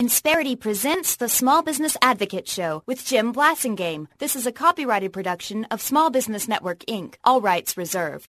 Insperity presents the Small Business Advocate Show with Jim Blasingame. This is a copyrighted production of Small Business Network, Inc. All rights reserved.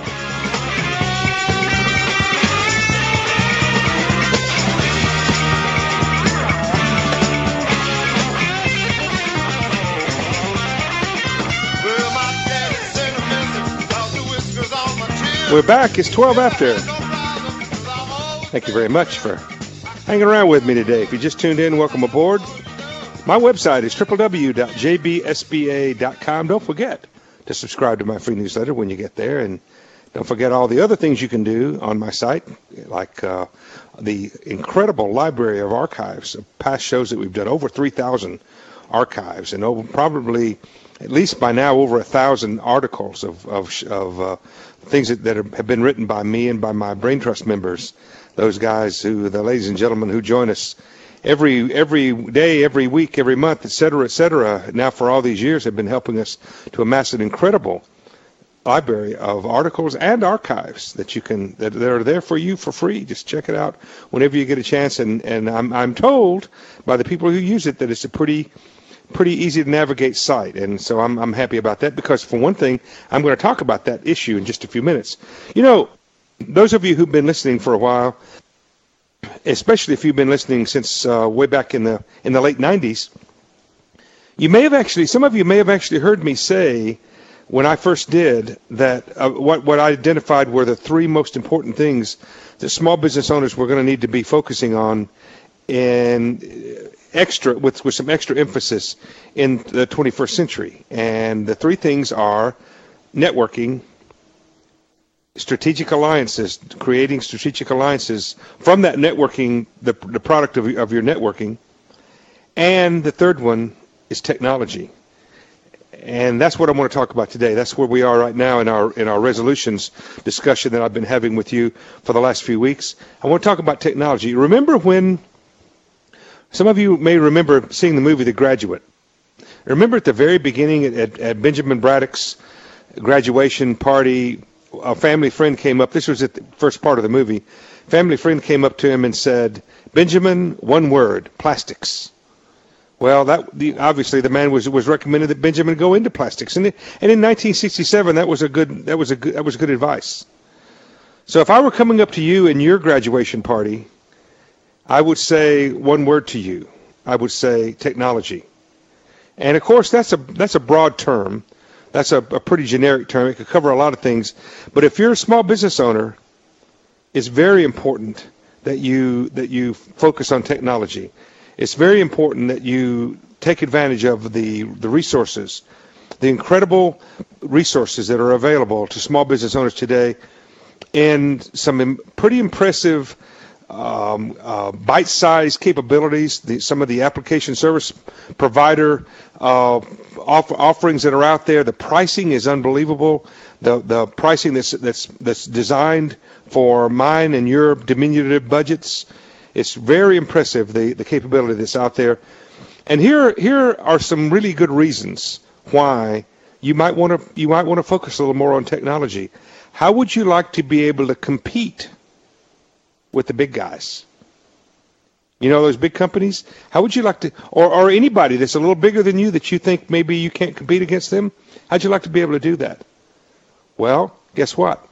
We're back. It's 12 after. Thank you very much for hanging around with me today. If you just tuned in, welcome aboard. My website is www.jbsba.com. Don't forget to subscribe to my free newsletter when you get there. And don't forget all the other things you can do on my site, like the incredible library of archives of past shows that we've done, over 3,000 archives, and over probably, at least by now, over 1,000 articles of things that have been written by me and by my Brain Trust members. Those guys the ladies and gentlemen who join us every day, every week, every month, et cetera, now for all these years have been helping us to amass an incredible library of articles and archives that are there for you for free. Just check it out whenever you get a chance. And I'm told by the people who use it that it's a pretty easy to navigate site, and so I'm happy about that, because for one thing, I'm going to talk about that issue in just a few minutes. You know, those of you who've been listening for a while, especially if you've been listening since way back in the late 90s, some of you may have actually heard me say when I first did that what I identified were the three most important things that small business owners were going to need to be focusing on with some extra emphasis in the 21st century. And the three things are networking, strategic alliances, creating strategic alliances from that networking, the product of your networking, and the third one is technology. And that's what I want to talk about today. That's where we are right now in our resolutions discussion that I've been having with you for the last few weeks. I want to talk about technology. Remember when some of you may remember seeing the movie The Graduate. Remember at the very beginning at Benjamin Braddock's graduation party, a family friend came up. This was at the first part of the movie. Family friend came up to him and said, "Benjamin, one word, plastics." Well, obviously the man was recommended that Benjamin go into plastics, and in 1967 that was good advice. So if I were coming up to you in your graduation party, I would say one word to you. I would say technology. And of course, that's a broad term. That's a pretty generic term. It could cover a lot of things. But if you're a small business owner, it's very important that you focus on technology. It's very important that you take advantage of the resources, the incredible resources that are available to small business owners today, and some pretty impressive bite-sized capabilities, some of the application service provider offerings that are out there. The pricing is unbelievable. The pricing that's designed for mine and your diminutive budgets, it's very impressive, the capability that's out there. And here are some really good reasons why you might want to focus a little more on technology. How would you like to be able to compete with the big guys? You know, those big companies? How would you like to, or anybody that's a little bigger than you that you think maybe you can't compete against them? How'd you like to be able to do that? Well, guess what?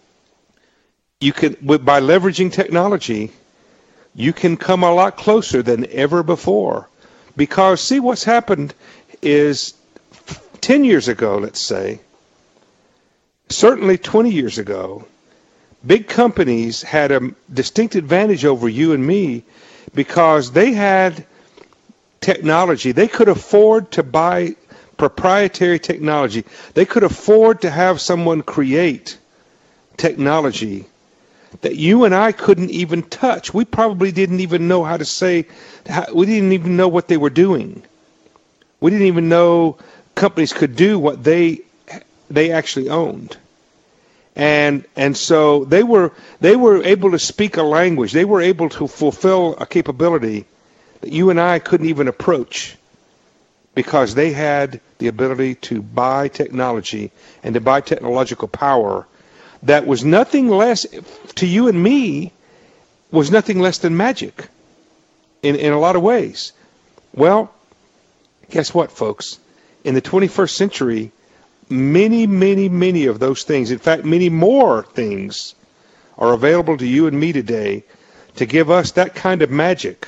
You can, by leveraging technology, you can come a lot closer than ever before. Because, see, what's happened is 10 years ago, let's say, certainly 20 years ago, big companies had a distinct advantage over you and me because they had technology. They could afford to buy proprietary technology. They could afford to have someone create technology that you and I couldn't even touch. We probably didn't even know how to say, we didn't even know what they were doing. We didn't even know companies could do what they actually owned. And so they were able to speak a language. They were able to fulfill a capability that you and I couldn't even approach because they had the ability to buy technology and to buy technological power that was nothing less, to you and me, was nothing less than magic. in a lot of ways. Well, guess what, folks? In the 21st century, many, many, many of those things, in fact, many more things, are available to you and me today to give us that kind of magic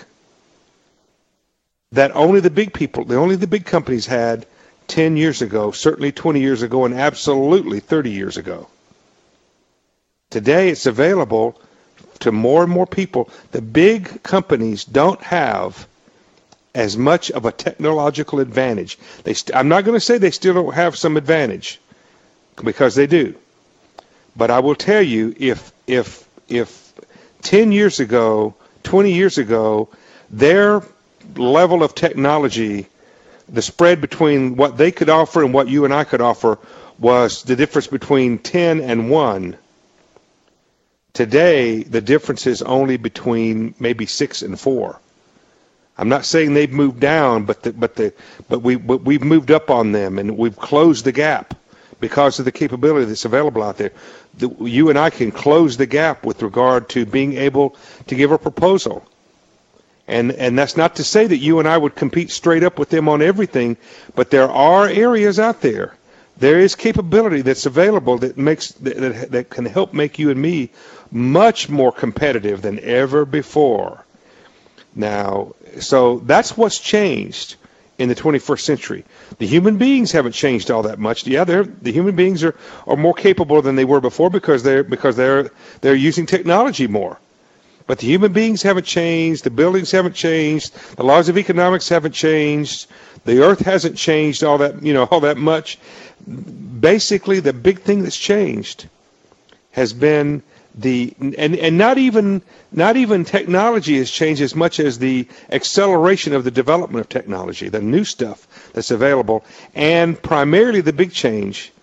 that only the big companies had 10 years ago, certainly 20 years ago, and absolutely 30 years ago. Today it's available to more and more people. The big companies don't have as much of a technological advantage. I'm not going to say they still don't have some advantage, because they do. But I will tell you, if 10 years ago, 20 years ago, their level of technology, the spread between what they could offer and what you and I could offer was the difference between 10 and 1. Today, the difference is only between maybe 6 and 4. I'm not saying they've moved down, but we've moved up on them, and we've closed the gap because of the capability that's available out there. You and I can close the gap with regard to being able to give a proposal. And that's not to say that you and I would compete straight up with them on everything, but there are areas out there. There is capability that's available that can help make you and me much more competitive than ever before. Now, so that's what's changed in the 21st century. The human beings haven't changed all that much. Yeah, the human beings are more capable than they were before because they're using technology more. But the human beings haven't changed. The buildings haven't changed. The laws of economics haven't changed. The earth hasn't changed all that much. Basically, the big thing that's changed has been and not even technology has changed as much as the acceleration of the development of technology, the new stuff that's available, and primarily the big change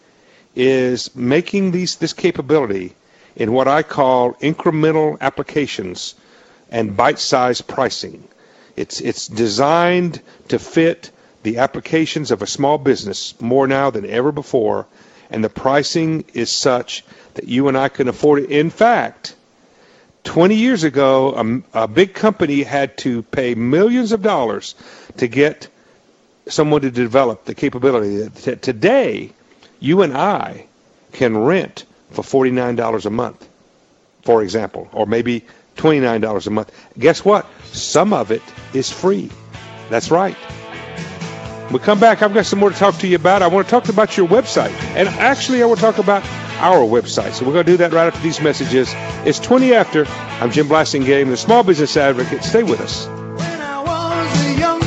is making this capability in what I call incremental applications and bite-sized pricing. It's designed to fit the applications of a small business more now than ever before, and the pricing is such that you and I can afford it. In fact, 20 years ago, a big company had to pay millions of dollars to get someone to develop the capability. Today, you and I can rent for $49 a month, for example, or maybe $29 a month. Guess what? Some of it is free. That's right. When we come back, I've got some more to talk to you about. I want to talk about your website. And actually, I want to talk about our website. So we're going to do that right after these messages. It's 20 after. I'm Jim Blasingame, the Small Business Advocate. Stay with us. When I was a young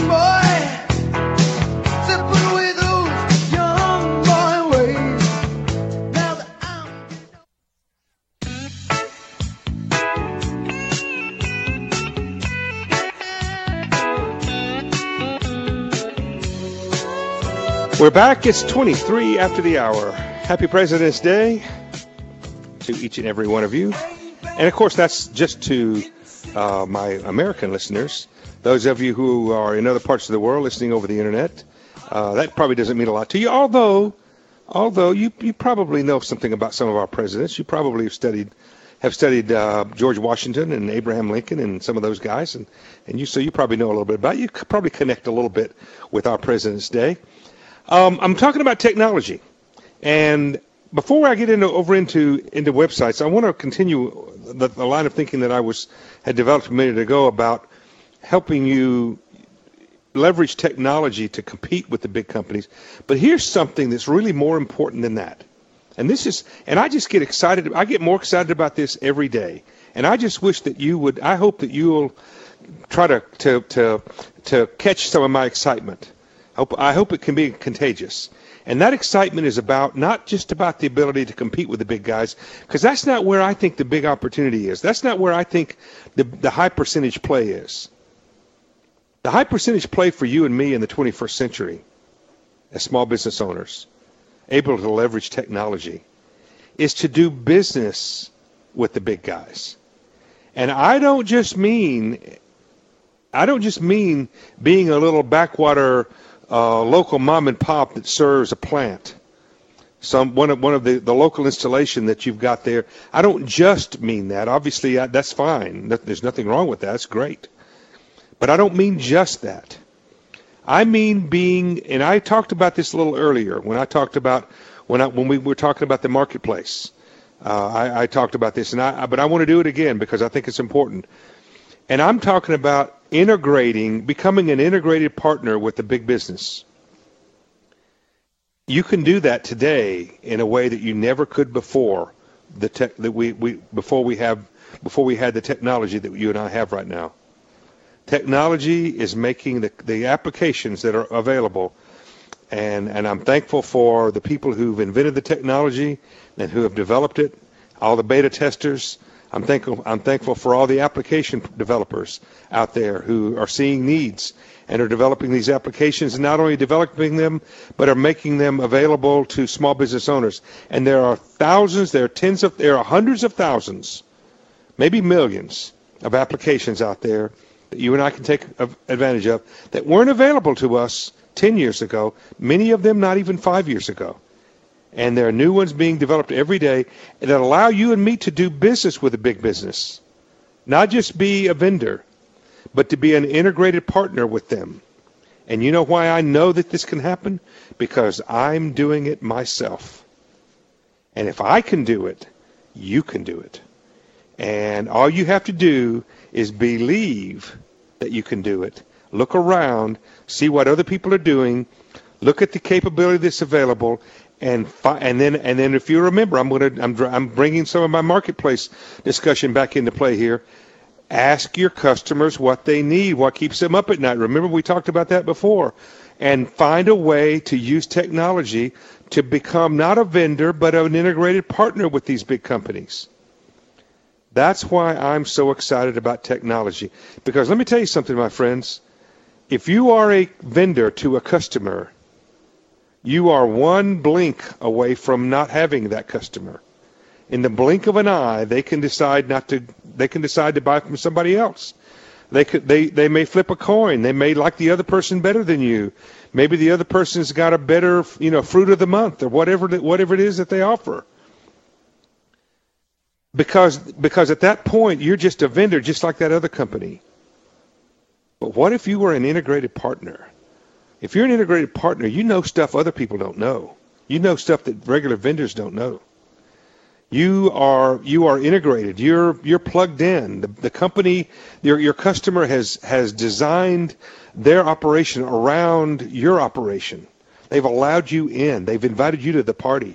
boy, sipping with those young boy ways. Now that We're back. It's 23 after the hour. Happy President's Day to each and every one of you. And, of course, that's just to my American listeners. Those of you who are in other parts of the world listening over the Internet, that probably doesn't mean a lot to you. Although you probably know something about some of our presidents. You probably have studied George Washington and Abraham Lincoln and some of those guys. So you probably know a little bit about it. You could probably connect a little bit with our President's Day. I'm talking about technology. And before I get into websites, I want to continue the line of thinking that I had developed a minute ago about helping you leverage technology to compete with the big companies. But here's something that's really more important than that. And I just get excited. I get more excited about this every day. And I just wish that I hope that you'll try to catch some of my excitement. I hope it can be contagious. And that excitement is not just about the ability to compete with the big guys, because that's not where I think the big opportunity is. That's not where I think the high percentage play is. The high percentage play for you and me in the 21st century, as small business owners, able to leverage technology, is to do business with the big guys. And I don't just mean being a little backwater local mom and pop that serves a plant, one of the local installation that you've got there. I don't just mean that. Obviously, that's fine. There's nothing wrong with that. It's great. But I don't mean just that. I mean being, and I talked about this a little earlier when I talked about when we were talking about the marketplace. I talked about this, but I want to do it again because I think it's important. And I'm talking about becoming an integrated partner with the big business. You can do that today in a way that you never could before. Before we had the technology that you and I have right now. Technology is making the applications that are available, and I'm thankful for the people who've invented the technology and who have developed it, all the beta testers. I'm thankful for all the application developers out there who are seeing needs and are developing these applications, and not only developing them, but are making them available to small business owners. And there are thousands, there are hundreds of thousands, maybe millions of applications out there that you and I can take advantage of that weren't available to us 10 years ago, many of them not even 5 years ago. And there are new ones being developed every day that allow you and me to do business with a big business. Not just be a vendor, but to be an integrated partner with them. And you know why I know that this can happen? Because I'm doing it myself. And if I can do it, you can do it. And all you have to do is believe that you can do it. Look around, see what other people are doing, look at the capability that's available, and then if you remember, I'm bringing some of my marketplace discussion back into play here. Ask your customers what they need, what keeps them up at night. Remember, we talked about that before. And find a way to use technology to become not a vendor, but an integrated partner with these big companies. That's why I'm so excited about technology. Because let me tell you something, my friends. If you are a vendor to a customer, you are one blink away from not having that customer. In the blink of an eye, they can decide to buy from somebody else. They may flip a coin. They may like the other person better than you. Maybe the other person's got a better, fruit of the month or whatever it is that they offer. Because at that point, you're just a vendor, just like that other company. But what if you were an integrated partner? If you're an integrated partner, you know stuff other people don't know. You know stuff that regular vendors don't know. You are integrated. You're plugged in. The company, your customer has designed their operation around your operation. They've allowed you in. They've invited you to the party.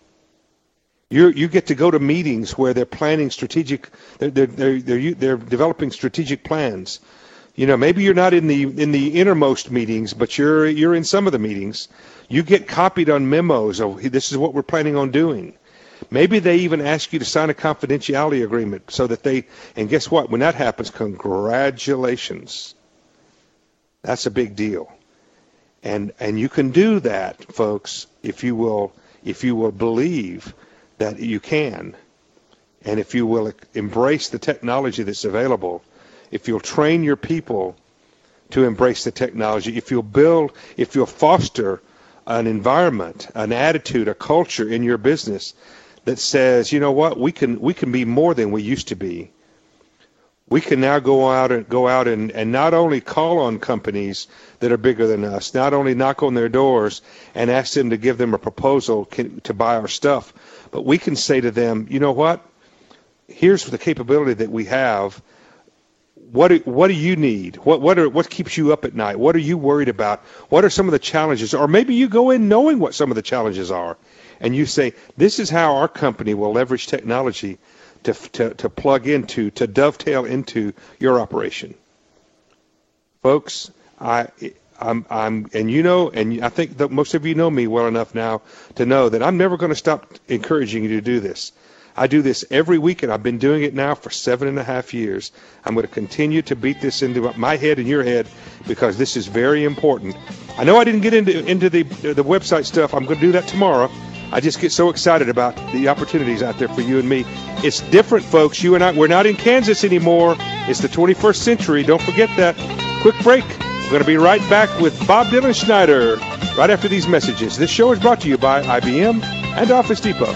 You get to go to meetings where they're planning strategic. They're developing strategic plans. Maybe you're not in the innermost meetings, but you're in some of the meetings. You get copied on memos of this is what we're planning on doing. Maybe they even ask you to sign a confidentiality agreement so that and guess what? When that happens, congratulations. That's a big deal. And you can do that, folks, if you will believe that you can, and if you will embrace the technology that's available, if you'll train your people to embrace the technology, if you'll foster an environment, an attitude, a culture in your business that says, you know what, we can be more than we used to be. We can now go out and not only call on companies that are bigger than us, not only knock on their doors and ask them to give them a proposal to buy our stuff, but we can say to them, you know what, here's the capability that we have. What do you need? What keeps you up at night? What are you worried about? What are some of the challenges? Or maybe you go in knowing what some of the challenges are, and you say, this is how our company will leverage technology to plug into, to dovetail into your operation. Folks, and I think that most of you know me well enough now to know that I'm never going to stop encouraging you to do this. I do this every week, and I've been doing it now for 7.5 years. I'm going to continue to beat this into my head and your head because this is very important. I know I didn't get into the website stuff. I'm going to do that tomorrow. I just get so excited about the opportunities out there for you and me. It's different, folks. You and I, we're not in Kansas anymore. It's the 21st century. Don't forget that. Quick break. We're going to be right back with Bob Dylan Schneider right after these messages. This show is brought to you by IBM and Office Depot.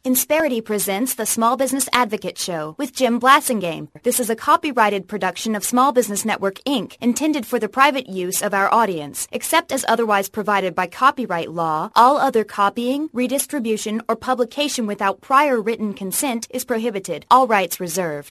Insperity presents the Small Business Advocate Show with Jim Blasingame. This is a copyrighted production of Small Business Network, Inc., intended for the private use of our audience. Except as otherwise provided by copyright law, all other copying, redistribution, or publication without prior written consent is prohibited. All rights reserved.